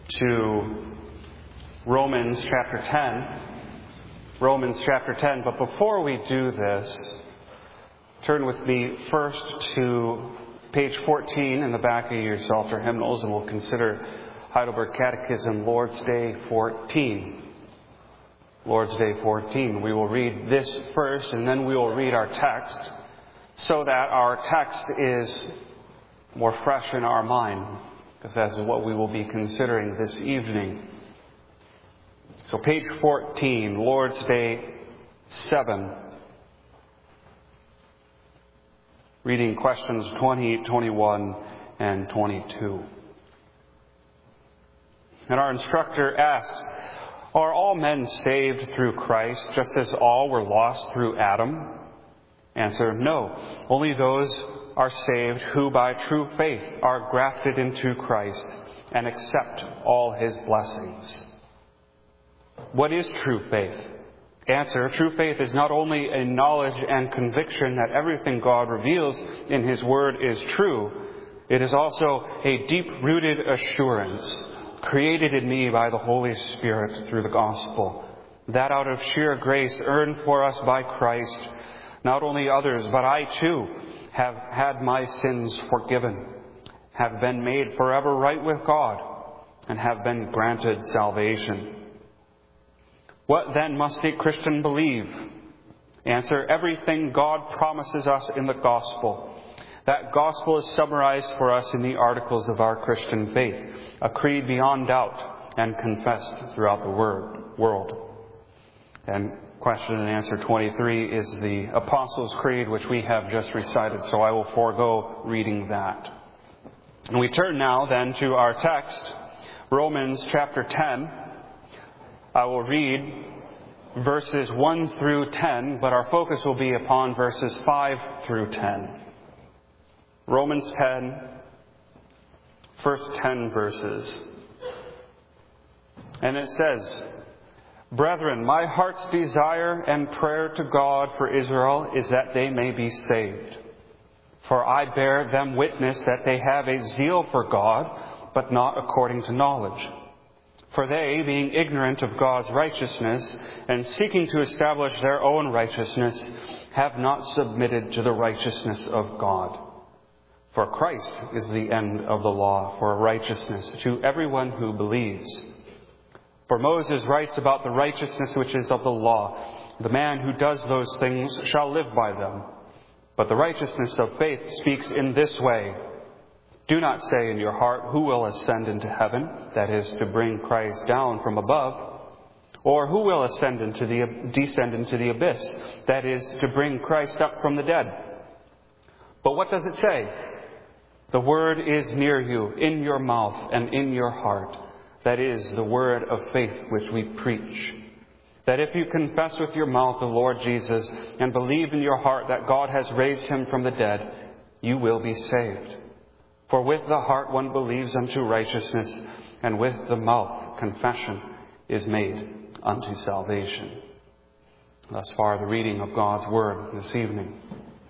to Romans chapter 10. Romans chapter 10. But before we do this, turn with me first to page 14 in the back of your Psalter hymnals, and we'll consider Heidelberg Catechism, Lord's Day 14. Lord's Day 14. We will read this first, and then we will read our text, so that our text is more fresh in our mind, because that is what we will be considering this evening. So page 14, Lord's Day 7. Reading questions 20, 21, and 22. And our instructor asks, are all men saved through Christ, just as all were lost through Adam? Answer, no. Only those are saved who by true faith are grafted into Christ and accept all His blessings. What is true faith? Answer, true faith is not only a knowledge and conviction that everything God reveals in His Word is true, it is also a deep-rooted assurance created in me by the Holy Spirit through the gospel, that out of sheer grace earned for us by Christ, not only others, but I too have had my sins forgiven, have been made forever right with God, and have been granted salvation. What then must a Christian believe? Answer, everything God promises us in the gospel. That gospel is summarized for us in the articles of our Christian faith, a creed beyond doubt and confessed throughout the world. And question and answer 23 is the Apostles' Creed, which we have just recited, so I will forego reading that. And we turn now then to our text, Romans chapter 10. I will read verses 1 through 10, but our focus will be upon verses 5 through 10. Romans 10, first 10 verses. And it says, Brethren, my heart's desire and prayer to God for Israel is that they may be saved. For I bear them witness that they have a zeal for God, but not according to knowledge. For they, being ignorant of God's righteousness and seeking to establish their own righteousness, have not submitted to the righteousness of God. For Christ is the end of the law for righteousness to everyone who believes. For Moses writes about the righteousness which is of the law. The man who does those things shall live by them. But the righteousness of faith speaks in this way. Do not say in your heart, who will ascend into heaven, that is, to bring Christ down from above, or who will descend into the abyss, that is, to bring Christ up from the dead. But what does it say? The word is near you, in your mouth and in your heart. That is the word of faith which we preach. That if you confess with your mouth the Lord Jesus and believe in your heart that God has raised Him from the dead, you will be saved. For with the heart one believes unto righteousness, and with the mouth confession is made unto salvation. Thus far the reading of God's Word this evening.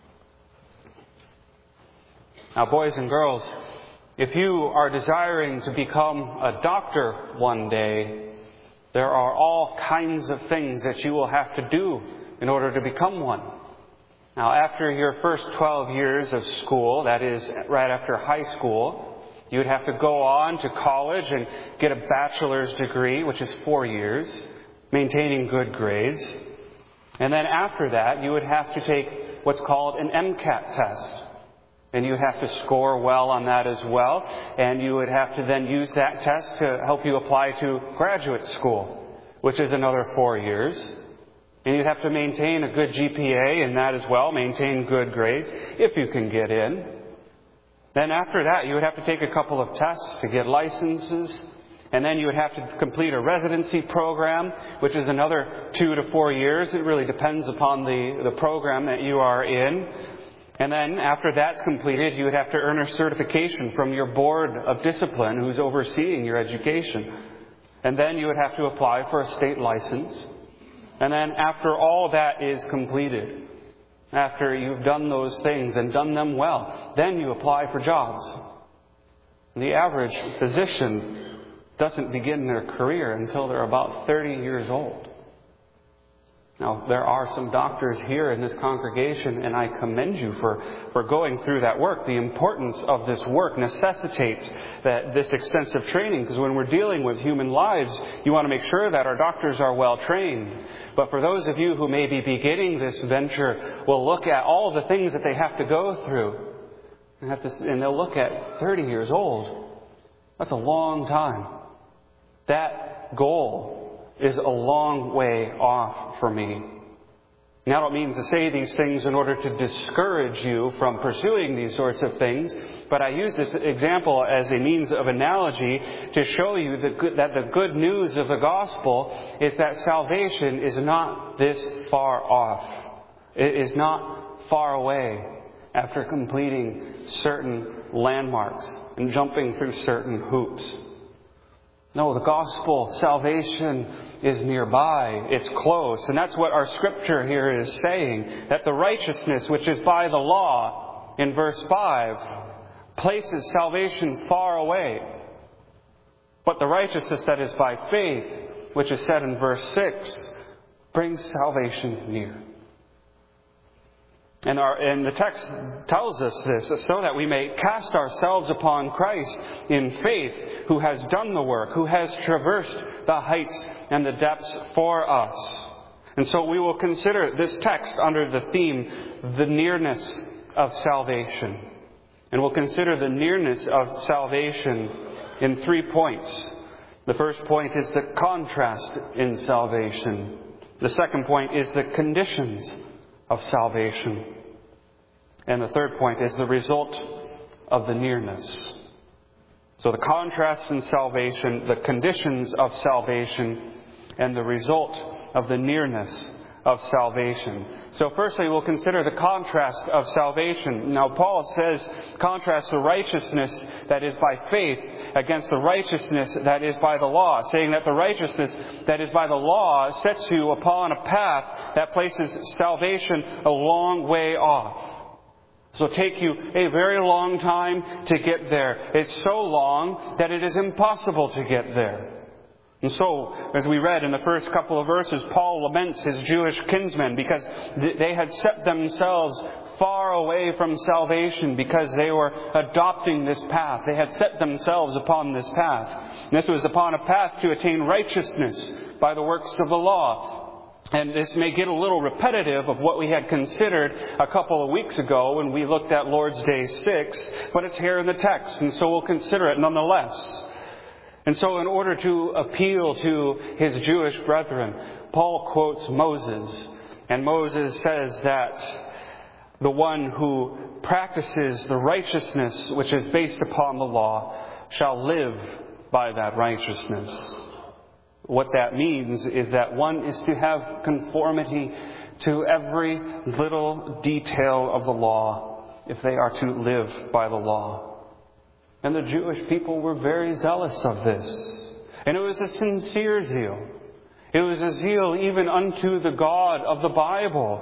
Now, boys and girls, if you are desiring to become a doctor one day, there are all kinds of things that you will have to do in order to become one. Now, after your first 12 years of school, that is, right after high school, you would have to go on to college and get a bachelor's degree, which is 4 years, maintaining good grades. And then after that, you would have to take what's called an MCAT test. And you would have to score well on that as well. And you would have to then use that test to help you apply to graduate school, which is another 4 years. And you'd have to maintain a good GPA in that as well, maintain good grades, if you can get in. Then after that, you would have to take a couple of tests to get licenses. And then you would have to complete a residency program, which is another 2 to 4 years. It really depends upon the program that you are in. And then after that's completed, you would have to earn a certification from your board of discipline who's overseeing your education. And then you would have to apply for a state license. And then after all that is completed, after you've done those things and done them well, then you apply for jobs. The average physician doesn't begin their career until they're about 30 years old. Now, there are some doctors here in this congregation, and I commend you for going through that work. The importance of this work necessitates this extensive training, because when we're dealing with human lives, you want to make sure that our doctors are well trained. But for those of you who may be beginning this venture, we'll look at all the things that they have to go through. And they'll look at 30 years old. That's a long time. That goal is a long way off for me. Now, I don't mean to say these things in order to discourage you from pursuing these sorts of things, but I use this example as a means of analogy to show you that the good news of the gospel is that salvation is not this far off. It is not far away after completing certain landmarks and jumping through certain hoops. No, the gospel, salvation is nearby. It's close. And that's what our scripture here is saying. That the righteousness which is by the law, in verse 5, places salvation far away. But the righteousness that is by faith, which is said in verse 6, brings salvation near. And the text tells us this so that we may cast ourselves upon Christ in faith, who has done the work, who has traversed the heights and the depths for us. And so we will consider this text under the theme, the nearness of salvation. And we'll consider the nearness of salvation in 3 points. The first point is the contrast in salvation. The second point is the conditions of salvation. And the third point is the result of the nearness. So the contrast in salvation, the conditions of salvation, and the result of the nearness of salvation. So firstly, we'll consider the contrast of salvation. Now, Paul says, contrast the righteousness that is by faith against the righteousness that is by the law, saying that the righteousness that is by the law sets you upon a path that places salvation a long way off. So it'll take you a very long time to get there. It's so long that it is impossible to get there. And so, as we read in the first couple of verses, Paul laments his Jewish kinsmen because they had set themselves far away from salvation because they were adopting this path. They had set themselves upon this path. And this was upon a path to attain righteousness by the works of the law. And this may get a little repetitive of what we had considered a couple of weeks ago when we looked at Lord's Day 6, but it's here in the text, and so we'll consider it nonetheless. And so in order to appeal to his Jewish brethren, Paul quotes Moses. And Moses says that the one who practices the righteousness which is based upon the law shall live by that righteousness. What that means is that one is to have conformity to every little detail of the law if they are to live by the law. And the Jewish people were very zealous of this. And it was a sincere zeal. It was a zeal even unto the God of the Bible.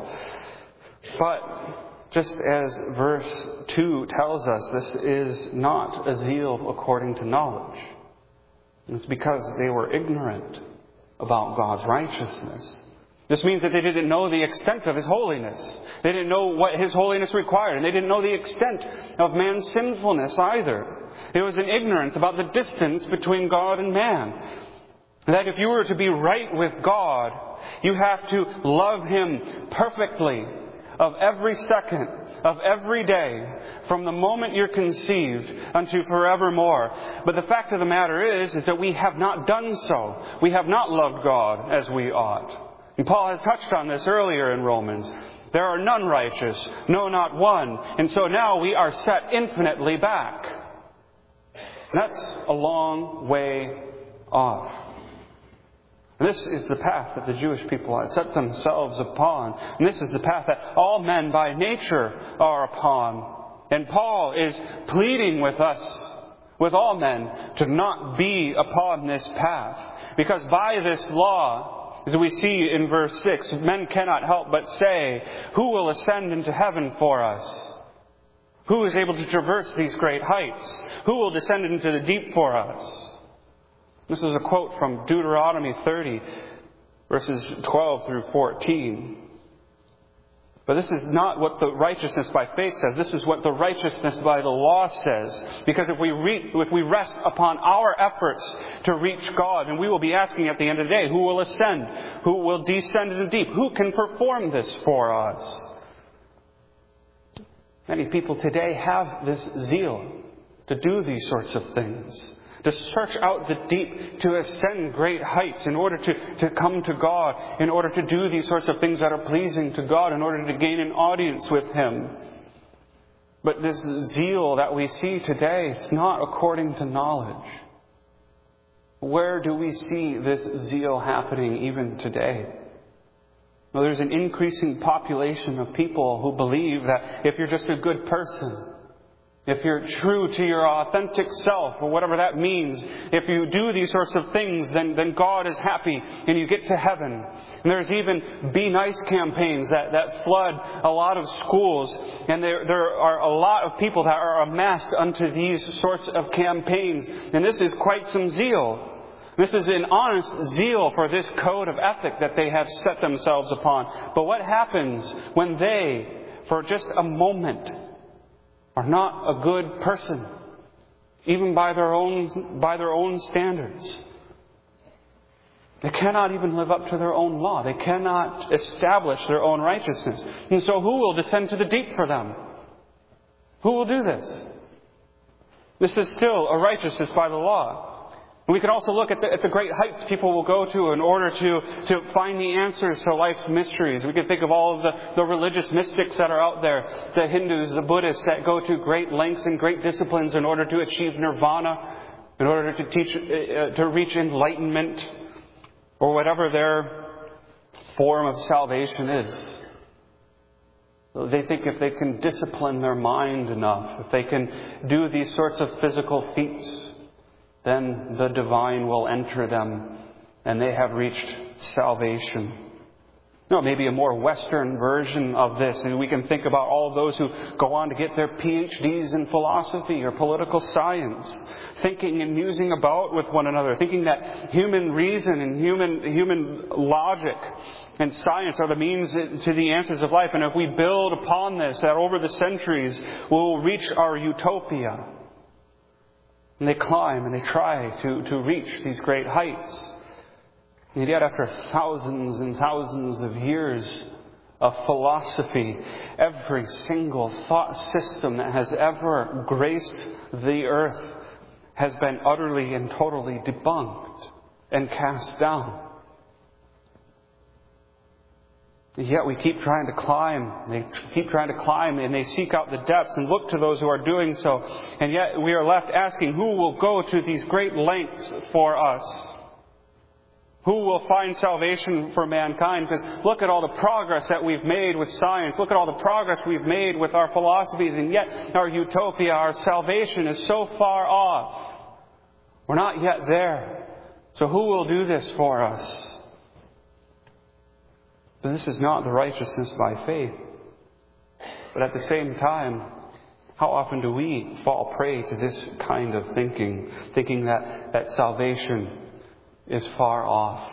But just as verse 2 tells us, this is not a zeal according to knowledge. It's because they were ignorant about God's righteousness. This means that they didn't know the extent of His holiness. They didn't know what His holiness required. And they didn't know the extent of man's sinfulness either. It was an ignorance about the distance between God and man. That if you were to be right with God, you have to love Him perfectly of every second, of every day, from the moment you're conceived unto forevermore. But the fact of the matter is that we have not done so. We have not loved God as we ought. And Paul has touched on this earlier in Romans. There are none righteous, no, not one. And so now we are set infinitely back. That's a long way off. This is the path that the Jewish people had set themselves upon. And this is the path that all men by nature are upon. And Paul is pleading with us, with all men, to not be upon this path. Because by this law, as we see in verse 6, men cannot help but say, who will ascend into heaven for us? Who is able to traverse these great heights? Who will descend into the deep for us? This is a quote from Deuteronomy 30, verses 12 through 14. But this is not what the righteousness by faith says. This is what the righteousness by the law says. Because if we rest upon our efforts to reach God, and we will be asking at the end of the day, who will ascend? Who will descend into the deep? Who can perform this for us? Many people today have this zeal to do these sorts of things, to search out the deep, to ascend great heights in order to come to God, in order to do these sorts of things that are pleasing to God, in order to gain an audience with Him. But this zeal that we see today, it's not according to knowledge. Where do we see this zeal happening even today? Well, there's an increasing population of people who believe that if you're just a good person, if you're true to your authentic self, or whatever that means, if you do these sorts of things, then God is happy and you get to heaven. And there's even Be Nice campaigns that flood a lot of schools. And there are a lot of people that are amassed unto these sorts of campaigns. And this is quite some zeal. This is an honest zeal for this code of ethic that they have set themselves upon. But what happens when they, for just a moment, are not a good person, even by their own standards? They cannot even live up to their own law. They cannot establish their own righteousness. And so who will descend to the deep for them? Who will do this? This is still a righteousness by the law. We can also look at the great heights people will go to in order to find the answers to life's mysteries. We can think of all of the religious mystics that are out there, the Hindus, the Buddhists that go to great lengths and great disciplines in order to achieve nirvana, in order to reach enlightenment, or whatever their form of salvation is. They think if they can discipline their mind enough, if they can do these sorts of physical feats, then the divine will enter them and they have reached salvation. No, maybe a more Western version of this. And we can think about all those who go on to get their PhDs in philosophy or political science, thinking and musing about with one another, thinking that human reason and human logic and science are the means to the answers of life. And if we build upon this, that over the centuries we'll reach our utopia. And they climb and they try to reach these great heights. And yet after thousands and thousands of years of philosophy, every single thought system that has ever graced the earth has been utterly and totally debunked and cast down. Yet we keep trying to climb. They keep trying to climb and they seek out the depths and look to those who are doing so. And yet we are left asking, who will go to these great lengths for us? Who will find salvation for mankind? Because look at all the progress that we've made with science. Look at all the progress we've made with our philosophies. And yet our utopia, our salvation is so far off. We're not yet there. So who will do this for us? But this is not the righteousness by faith. But at the same time, how often do we fall prey to this kind of thinking that salvation is far off?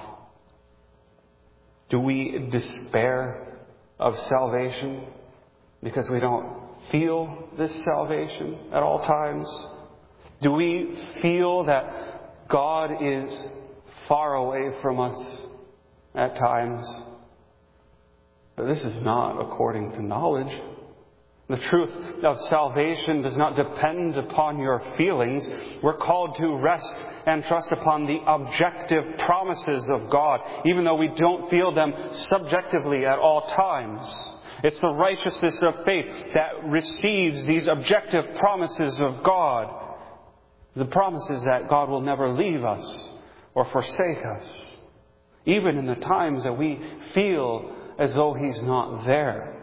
Do we despair of salvation because we don't feel this salvation at all times? Do we feel that God is far away from us at times? But this is not according to knowledge. The truth of salvation does not depend upon your feelings. We're called to rest and trust upon the objective promises of God, even though we don't feel them subjectively at all times. It's the righteousness of faith that receives these objective promises of God. The promises that God will never leave us or forsake us, even in the times that we feel as though He's not there.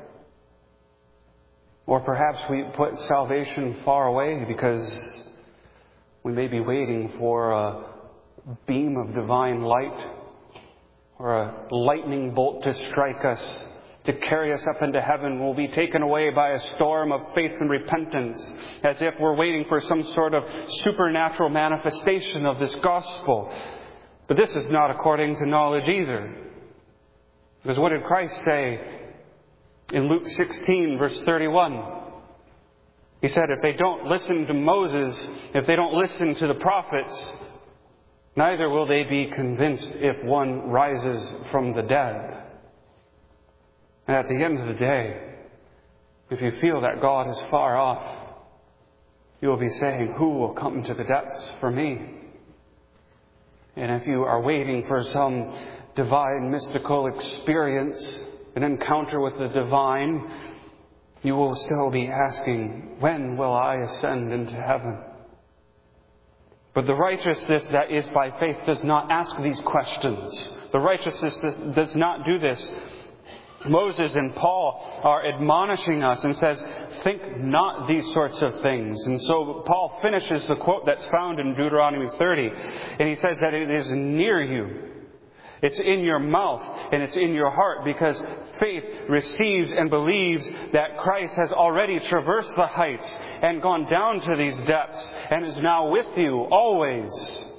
Or perhaps we put salvation far away because we may be waiting for a beam of divine light or a lightning bolt to strike us to carry us up into heaven will be taken away by a storm of faith and repentance, as if we're waiting for some sort of supernatural manifestation of this gospel. But this is not according to knowledge either. Because what did Christ say in Luke 16, verse 31? He said, if they don't listen to Moses, if they don't listen to the prophets, neither will they be convinced if one rises from the dead. And at the end of the day, if you feel that God is far off, you will be saying, who will come to the depths for me? And if you are waiting for some divine mystical experience, an encounter with the divine, you will still be asking, when will I ascend into heaven? But the righteousness that is by faith does not ask these questions. The righteousness does not do this. Moses and Paul are admonishing us and says, think not these sorts of things. And so Paul finishes the quote that's found in Deuteronomy 30, and he says that it is near you. It's in your mouth and it's in your heart, because faith receives and believes that Christ has already traversed the heights and gone down to these depths and is now with you always.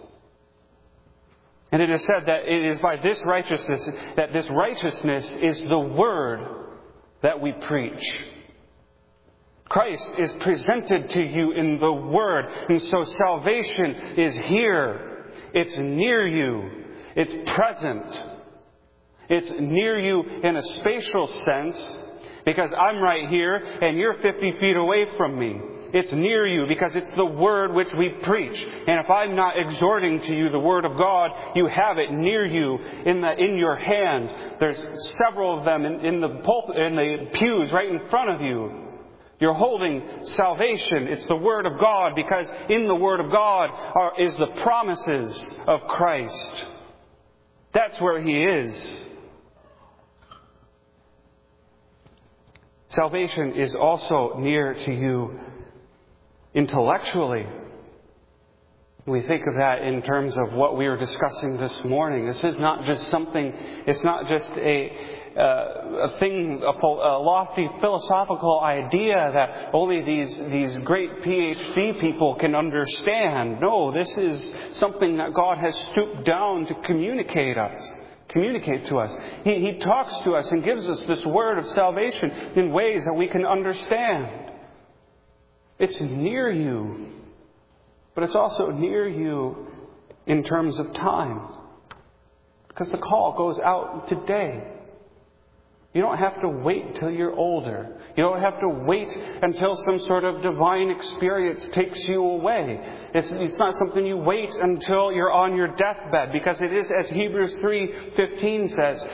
And it is said that it is by this righteousness, that this righteousness is the word that we preach. Christ is presented to you in the word. And so salvation is here. It's near you. It's present. It's near you in a spatial sense, because I'm right here and you're 50 feet away from me. It's near you because it's the word which we preach. And if I'm not exhorting to you the word of God, you have it near you in your hands. There's several of them in the pews right in front of you. You're holding salvation. It's the word of God, because in the word of God is the promises of Christ. That's where He is. Salvation is also near to you intellectually. We think of that in terms of what we were discussing this morning. This is not just something, it's not just a lofty philosophical idea that only these great PhD people can understand. No, this is something that God has stooped down to communicate to us. He talks to us and gives us this word of salvation in ways that we can understand. It's near you, but it's also near you in terms of time, because the call goes out today. You don't have to wait till you're older. You don't have to wait until some sort of divine experience takes you away. It's not something you wait until you're on your deathbed, because it is, as Hebrews 3:15 says,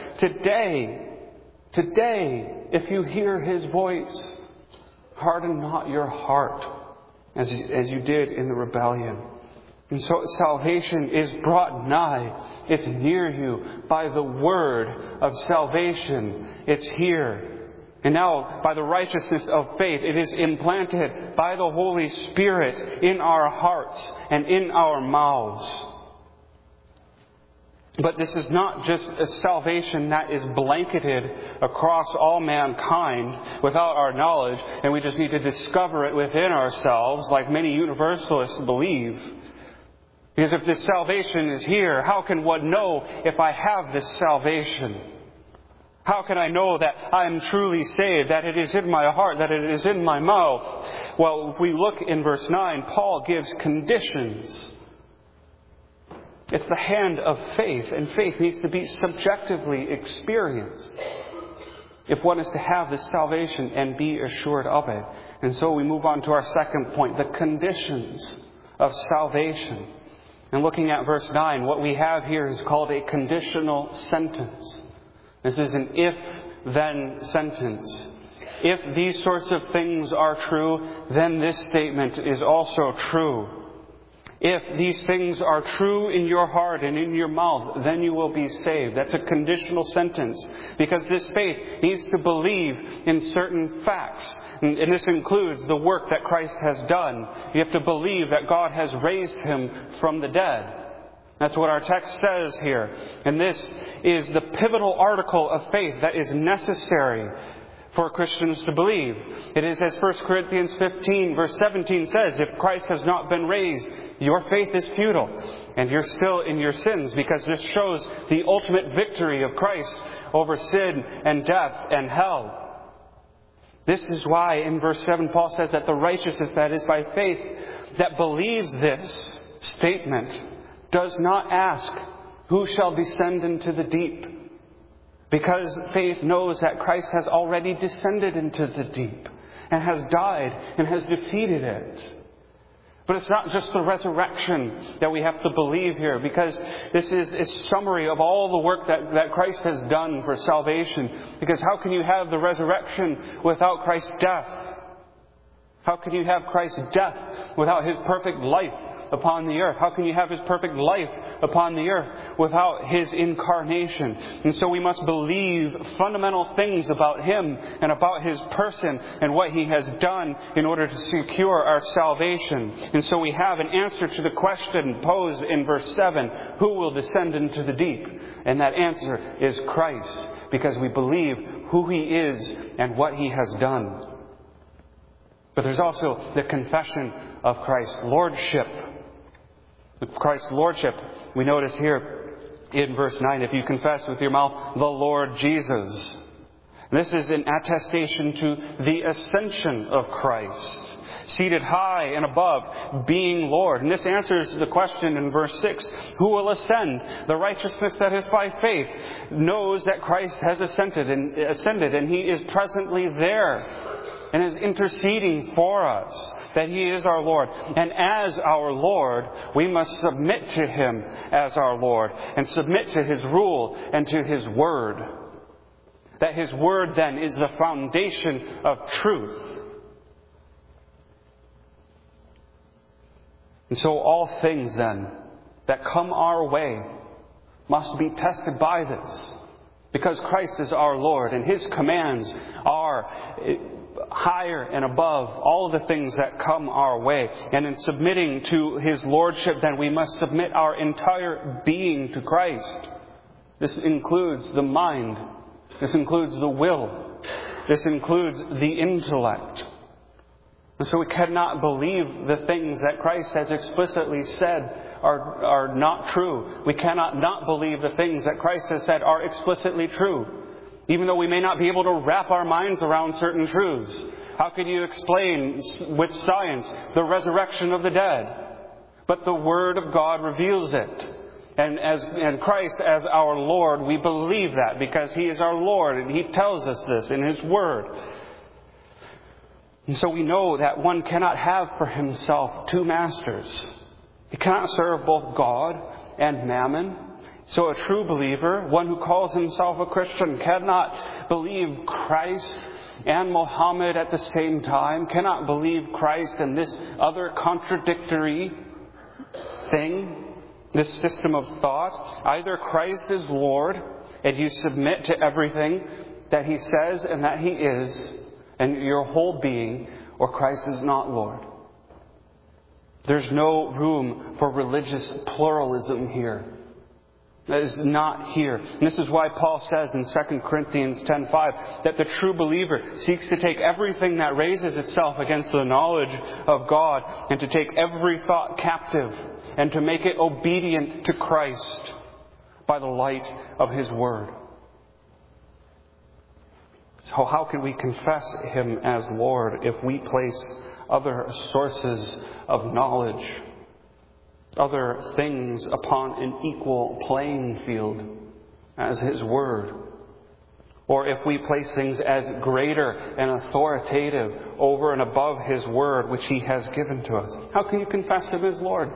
today, if you hear His voice, harden not your heart as you did in the rebellion. And so salvation is brought nigh. It's near you by the word of salvation. It's here. And now, by the righteousness of faith, it is implanted by the Holy Spirit in our hearts and in our mouths. But this is not just a salvation that is blanketed across all mankind without our knowledge, and we just need to discover it within ourselves, like many universalists believe. Because if this salvation is here, how can one know if I have this salvation? How can I know that I am truly saved, that it is in my heart, that it is in my mouth? Well, if we look in verse 9, Paul gives conditions. It's the hand of faith, and faith needs to be subjectively experienced if one is to have this salvation and be assured of it. And so we move on to our second point, the conditions of salvation. And looking at verse 9, what we have here is called a conditional sentence. This is an if-then sentence. If these sorts of things are true, then this statement is also true. If these things are true in your heart and in your mouth, then you will be saved. That's a conditional sentence, because this faith needs to believe in certain facts. And this includes the work that Christ has done. You have to believe that God has raised Him from the dead. That's what our text says here. And this is the pivotal article of faith that is necessary for Christians to believe. It is as 1 Corinthians 15 verse 17 says, if Christ has not been raised, your faith is futile, and you're still in your sins, because this shows the ultimate victory of Christ over sin and death and hell. This is why in verse 7 Paul says that the righteousness that is by faith that believes this statement does not ask, who shall descend into the deep? Because faith knows that Christ has already descended into the deep and has died and has defeated it. But it's not just the resurrection that we have to believe here, because this is a summary of all the work that Christ has done for salvation. Because how can you have the resurrection without Christ's death? How can you have Christ's death without His perfect life upon the earth? How can you have His perfect life upon the earth without His incarnation? And so we must believe fundamental things about Him and about His person and what He has done in order to secure our salvation. And so we have an answer to the question posed in verse 7, who will descend into the deep? And that answer is Christ, because we believe who He is and what He has done. But there's also the confession of Christ's lordship. Christ's lordship, we notice here in verse 9, if you confess with your mouth the Lord Jesus. This is an attestation to the ascension of Christ, seated high and above, being Lord. And this answers the question in verse 6, who will ascend? The righteousness that is by faith knows that Christ has ascended, and He is presently there and is interceding for us, that He is our Lord. And as our Lord, we must submit to Him as our Lord and submit to His rule and to His Word. That His Word then is the foundation of truth. And so all things then that come our way must be tested by this. Because Christ is our Lord and His commands are higher and above all of the things that come our way. And in submitting to His Lordship, then we must submit our entire being to Christ. This includes the mind. This includes the will. This includes the intellect. And so we cannot believe the things that Christ has explicitly said are not true. We cannot not believe the things that Christ has said are explicitly true, even though we may not be able to wrap our minds around certain truths. How can you explain with science the resurrection of the dead? But the Word of God reveals it. And Christ as our Lord, we believe that because He is our Lord and He tells us this in His Word. And so we know that one cannot have for himself two masters. He cannot serve both God and mammon. So a true believer, one who calls himself a Christian, cannot believe Christ and Muhammad at the same time, cannot believe Christ and this other contradictory thing, this system of thought. Either Christ is Lord and you submit to everything that He says and that He is, and your whole being, or Christ is not Lord. There's no room for religious pluralism here. That is not here. And this is why Paul says in 2 Corinthians 10:5 that the true believer seeks to take everything that raises itself against the knowledge of God and to take every thought captive and to make it obedient to Christ by the light of His Word. So how can we confess Him as Lord if we place other sources of knowledge, other things upon an equal playing field as His Word? Or if we place things as greater and authoritative over and above His Word which He has given to us? How can you confess Him as Lord?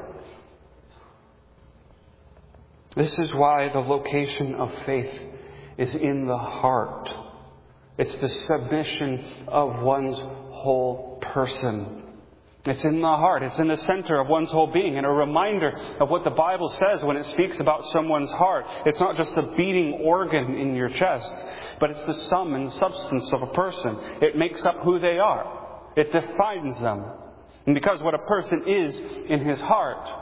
This is why the location of faith is in the heart. It's the submission of one's whole person. It's in the heart. It's in the center of one's whole being. And a reminder of what the Bible says when it speaks about someone's heart. It's not just a beating organ in your chest, but it's the sum and substance of a person. It makes up who they are. It defines them. And because what a person is in his heart,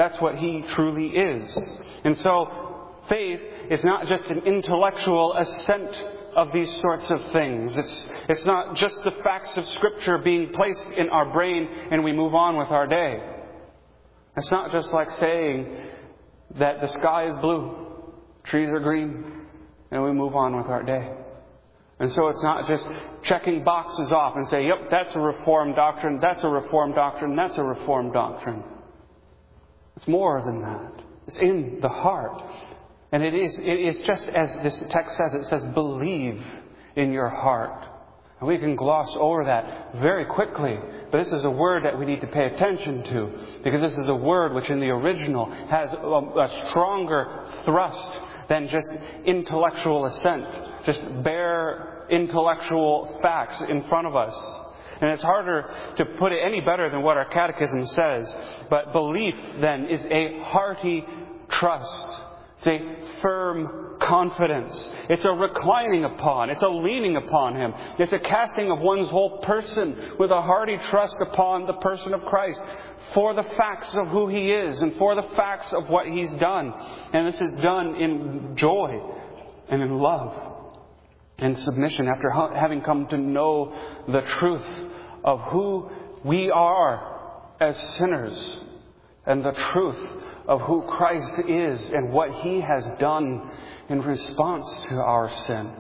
That's what He truly is. And so, faith is not just an intellectual assent of these sorts of things. It's not just the facts of Scripture being placed in our brain and we move on with our day. It's not just like saying that the sky is blue, trees are green, and we move on with our day. And so it's not just checking boxes off and say, yep, that's a Reformed doctrine, that's a Reformed doctrine, that's a Reformed doctrine. It's more than that. It's in the heart. And it is just as this text says, it says, believe in your heart. And we can gloss over that very quickly. But this is a word that we need to pay attention to. Because this is a word which in the original has a stronger thrust than just intellectual assent. Just bare intellectual facts in front of us. And it's harder to put it any better than what our catechism says. But belief, then, is a hearty trust. It's a firm confidence. It's a reclining upon. It's a leaning upon Him. It's a casting of one's whole person with a hearty trust upon the person of Christ for the facts of who He is and for the facts of what He's done. And this is done in joy and in love and submission after having come to know the truth of who we are as sinners and the truth of who Christ is and what He has done in response to our sin.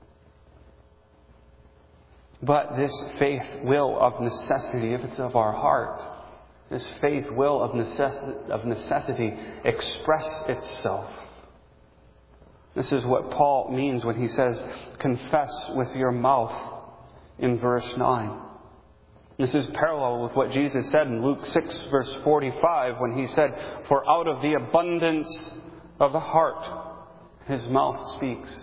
But this faith will of necessity, if it's of our heart, this faith will of necessity express itself. This is what Paul means when he says, confess with your mouth in verse 9. This is parallel with what Jesus said in Luke 6, verse 45, when He said, for out of the abundance of the heart, His mouth speaks.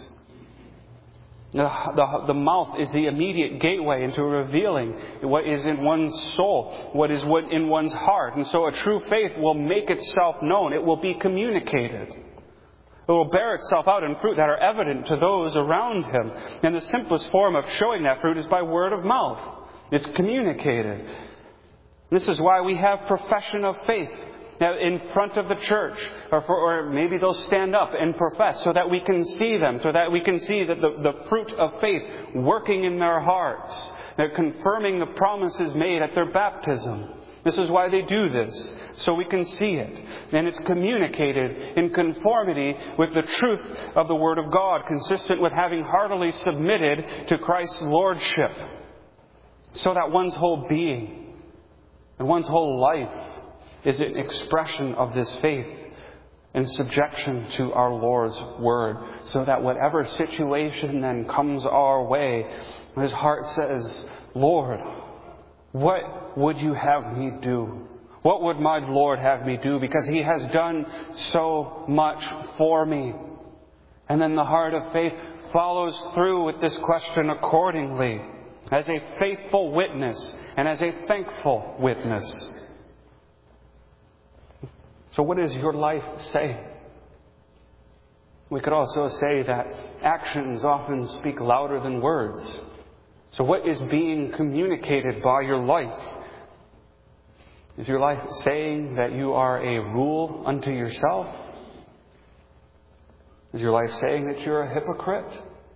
The mouth is the immediate gateway into revealing what is in one's soul, what is in one's heart. And so a true faith will make itself known. It will be communicated. It will bear itself out in fruit that are evident to those around him. And the simplest form of showing that fruit is by word of mouth. It's communicated. This is why we have profession of faith in front of the church. Or maybe they'll stand up and profess so that we can see them. So that we can see that the fruit of faith working in their hearts. They're confirming the promises made at their baptism. This is why they do this, so we can see it. And it's communicated in conformity with the truth of the Word of God, consistent with having heartily submitted to Christ's Lordship. So that one's whole being and one's whole life is an expression of this faith in subjection to our Lord's Word. So that whatever situation then comes our way, his heart says, Lord, what would you have me do? What would my Lord have me do? Because He has done so much for me. And then the heart of faith follows through with this question accordingly, as a faithful witness and as a thankful witness. So what does your life say? We could also say that actions often speak louder than words. So what is being communicated by your life? Is your life saying that you are a rule unto yourself? Is your life saying that you're a hypocrite?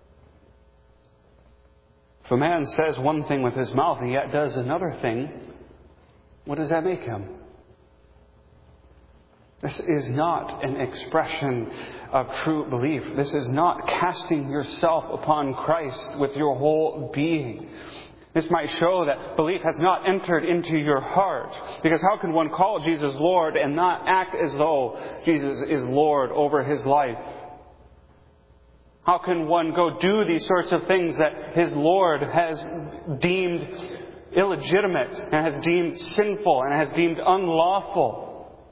If a man says one thing with his mouth and yet does another thing, what does that make him? This is not an expression of true belief. This is not casting yourself upon Christ with your whole being. This might show that belief has not entered into your heart. Because how can one call Jesus Lord and not act as though Jesus is Lord over his life? How can one go do these sorts of things that his Lord has deemed illegitimate and has deemed sinful and has deemed unlawful?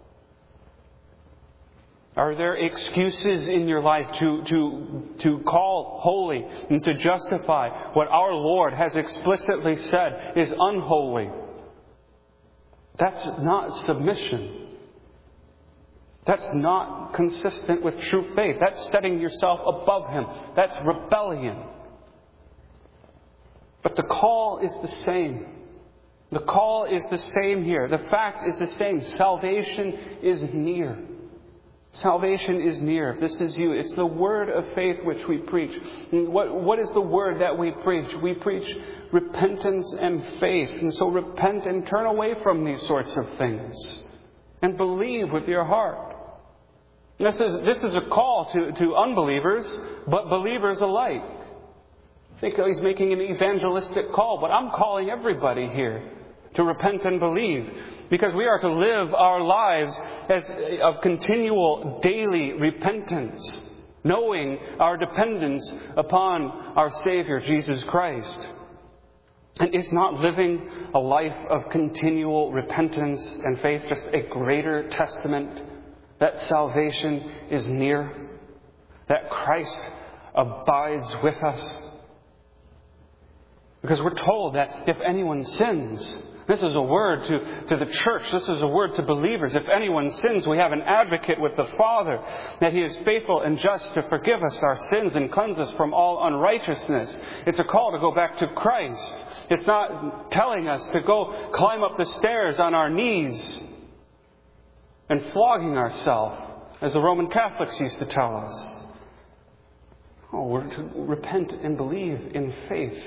Are there excuses in your life to call holy and to justify what our Lord has explicitly said is unholy? That's not submission. That's not consistent with true faith. That's setting yourself above Him. That's rebellion. But the call is the same. The call is the same here. The fact is the same. Salvation is near. Salvation is near. If this is you, it's the word of faith which we preach. What is the word that we preach? We preach repentance and faith. And so repent and turn away from these sorts of things. And believe with your heart. This is a call to unbelievers, but believers alike. I think he's making an evangelistic call, but I'm calling everybody here to repent and believe, because we are to live our lives as of continual daily repentance, knowing our dependence upon our Savior Jesus Christ. And is not living a life of continual repentance and faith just a greater testament that salvation is near, that Christ abides with us? Because we're told that if anyone sins, this is a word to the church. This is a word to believers. If anyone sins, we have an advocate with the Father, that He is faithful and just to forgive us our sins and cleanse us from all unrighteousness. It's a call to go back to Christ. It's not telling us to go climb up the stairs on our knees and flogging ourselves, as the Roman Catholics used to tell us. Oh, we're to repent and believe in faith.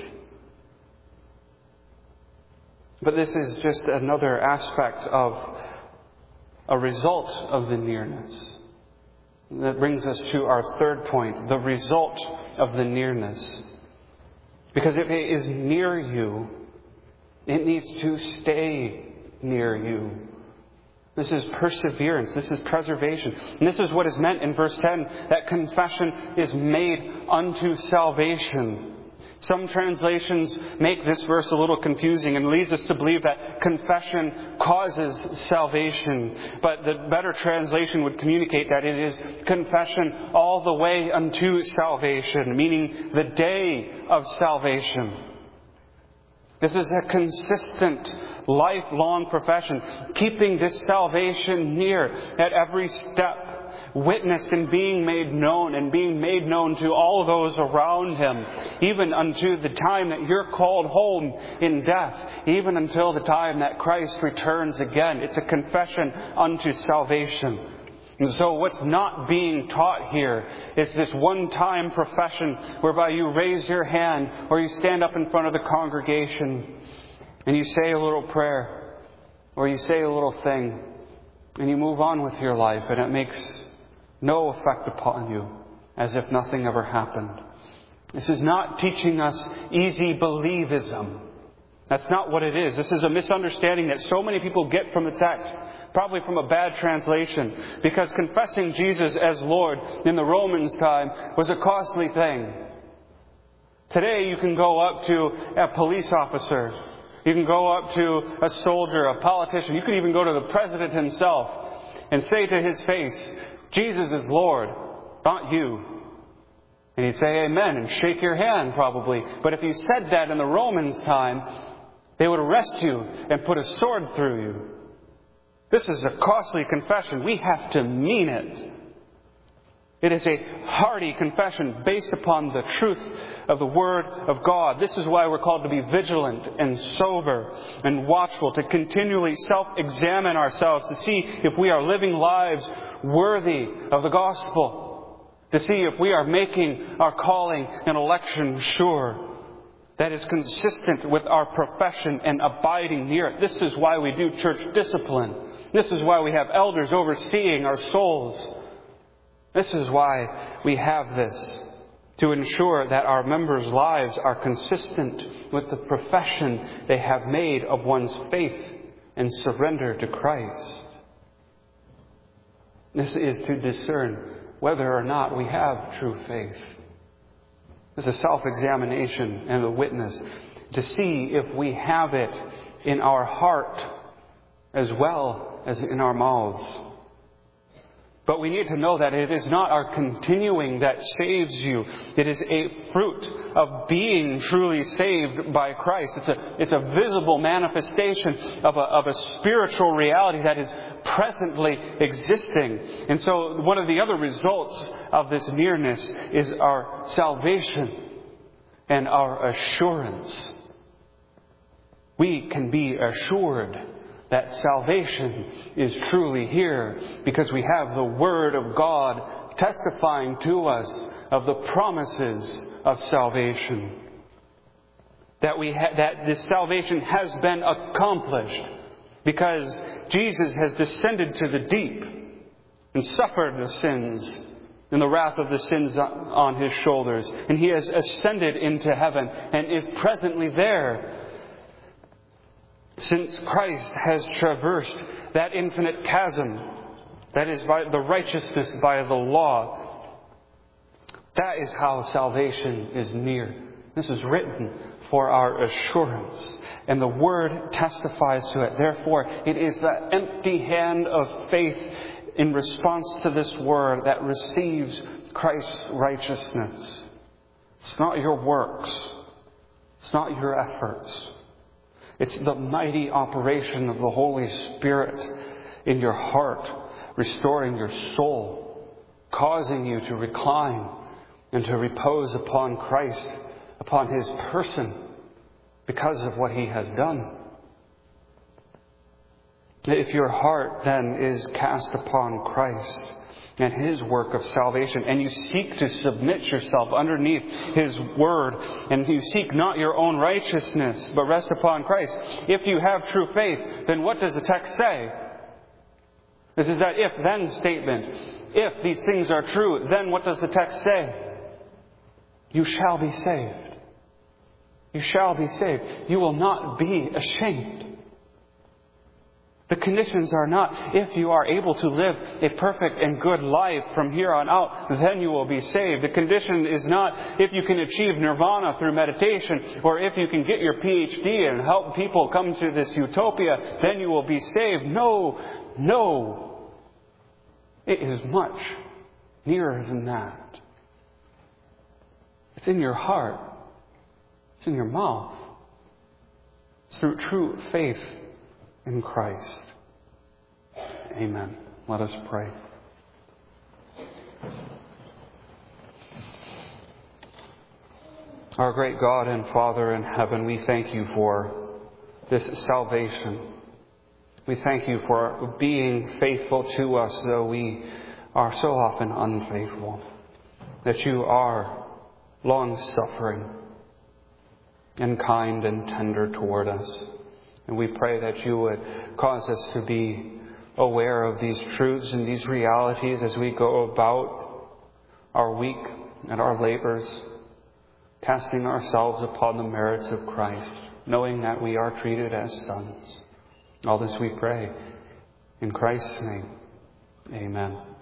But this is just another aspect of a result of the nearness. That brings us to our third point, the result of the nearness. Because if it is near you, it needs to stay near you. This is perseverance. This is preservation. And this is what is meant in verse 10, that confession is made unto salvation. Some translations make this verse a little confusing and leads us to believe that confession causes salvation. But the better translation would communicate that it is confession all the way unto salvation, meaning the day of salvation. This is a consistent, lifelong profession, keeping this salvation near at every step. Witnessed and being made known to all those around him, even unto the time that you're called home in death, even until the time that Christ returns again. It's a confession unto salvation. And so what's not being taught here is this one-time profession whereby you raise your hand or you stand up in front of the congregation and you say a little prayer or you say a little thing and you move on with your life, and it makes no effect upon you, as if nothing ever happened. This is not teaching us easy believism. That's not what it is. This is a misunderstanding that so many people get from the text, probably from a bad translation, because confessing Jesus as Lord in the Romans' time was a costly thing. Today you can go up to a police officer, you can go up to a soldier, a politician, you can even go to the president himself and say to his face, Jesus is Lord, not you. And he'd say amen and shake your hand probably. But if you said that in the Romans' time, they would arrest you and put a sword through you. This is a costly confession. We have to mean it. It is a hearty confession based upon the truth of the Word of God. This is why we're called to be vigilant and sober and watchful, to continually self-examine ourselves to see if we are living lives worthy of the gospel, to see if we are making our calling and election sure, that is consistent with our profession and abiding near it. This is why we do church discipline. This is why we have elders overseeing our souls. This is why we have this, to ensure that our members' lives are consistent with the profession they have made of one's faith and surrender to Christ. This is to discern whether or not we have true faith. This is self-examination and a witness to see if we have it in our heart as well as in our mouths. But we need to know that it is not our continuing that saves you. It is a fruit of being truly saved by Christ. It's a visible manifestation of a spiritual reality that is presently existing. And so one of the other results of this nearness is our salvation and our assurance. we can be assured that salvation is truly here because we have the Word of God testifying to us of the promises of salvation. That this salvation has been accomplished because Jesus has descended to the deep and suffered the sins and the wrath of the sins on His shoulders. And He has ascended into heaven and is presently there. Since Christ has traversed that infinite chasm, that is by the righteousness by the law, that is how salvation is near. This is written for our assurance, and the Word testifies to it. Therefore, it is that empty hand of faith in response to this Word that receives Christ's righteousness. It's not your works. It's not your efforts. It's the mighty operation of the Holy Spirit in your heart, restoring your soul, causing you to recline and to repose upon Christ, upon His person, because of what He has done. If your heart then is cast upon Christ and His work of salvation, and you seek to submit yourself underneath His Word, and you seek not your own righteousness, but rest upon Christ, if you have true faith, then what does the text say? This is that if-then statement. If these things are true, then what does the text say? You shall be saved. You shall be saved. You will not be ashamed. The conditions are not, if you are able to live a perfect and good life from here on out, then you will be saved. The condition is not, if you can achieve nirvana through meditation, or if you can get your PhD and help people come to this utopia, then you will be saved. No, no. It is much nearer than that. It's in your heart. It's in your mouth. It's through true faith in Christ. Amen. Let us pray. Our great God and Father in heaven, we thank You for this salvation. We thank You for being faithful to us, though we are so often unfaithful. That You are long-suffering and kind and tender toward us. And we pray that You would cause us to be aware of these truths and these realities as we go about our week and our labors, casting ourselves upon the merits of Christ, knowing that we are treated as sons. All this we pray in Christ's name. Amen.